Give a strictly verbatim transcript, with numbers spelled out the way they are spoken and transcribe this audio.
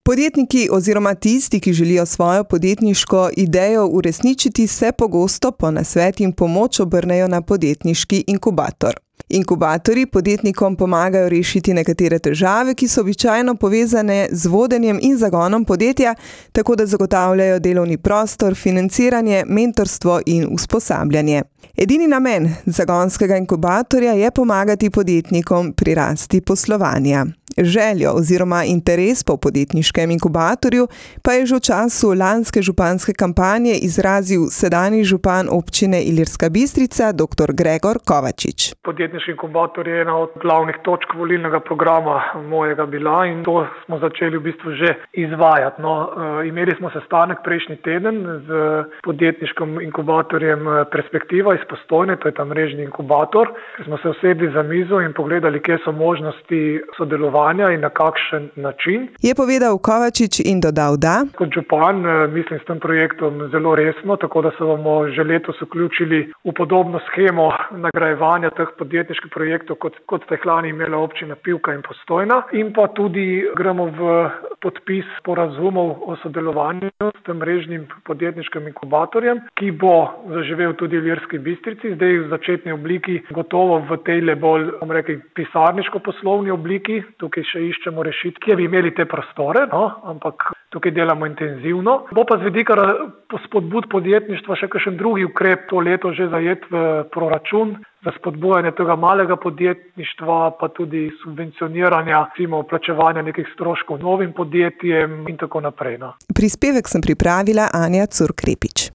Podjetniki oziroma tisti, ki želijo svojo podjetniško idejo uresničiti, se pogosto po nasvet in pomoč obrnejo na podjetniški inkubator. Inkubatorji podjetnikom pomagajo rešiti nekatere težave, ki so običajno povezane z vodenjem in zagonom podjetja, tako da zagotavljajo delovni prostor, financiranje, mentorstvo in usposabljanje. Edini namen zagonskega inkubatorja je pomagati podjetnikom pri rasti poslovanja. Željo oziroma interes po podjetniškem inkubatorju pa je že v času lanske županske kampanje izrazil sedanji župan občine Ilirska Bistrica, dr. Gregor Kovačič. Podjetniški inkubator je ena od glavnih točk volilnega programa mojega bila in to smo začeli v bistvu že izvajati. No, imeli smo sestanek prejšnji teden z podjetniškim inkubatorjem Perspektiva iz Postojne, to je ta mrežni inkubator. Smo se usedli za mizo in pogledali, kje so možnosti sodelovanja in na kakšen način. Je povedal Kovačič in dodal, da kot župan mislim s tem projektom zelo resno, tako da se bomo že letos vključili v podobno shemo nagrajevanja teh podjetniških projektov, kot, kot sta jih lani imela občina Pivka in Postojna. In pa tudi gremo v podpis sporazumov o sodelovanju s tem mrežnim podjetniškim inkubatorjem, ki bo zaživel tudi v Ilirski Bistrici, zdaj v začetni obliki, gotovo v tej le bolj, bom rekel, pisarniško-poslovni obliki. Tukaj še iščemo rešitve, kje bi imeli te prostore, no, ampak tukaj delamo intenzivno. Bo pa z vidika spodbud podjetništva še kakšen drugi ukrep to leto že zajet v proračun za spodbujanje tega malega podjetništva, pa tudi subvencioniranja, recimo plačevanja nekih stroškov novim podjetjem in tako naprej. No. Prispevek sem pripravila Anja Curkrepič.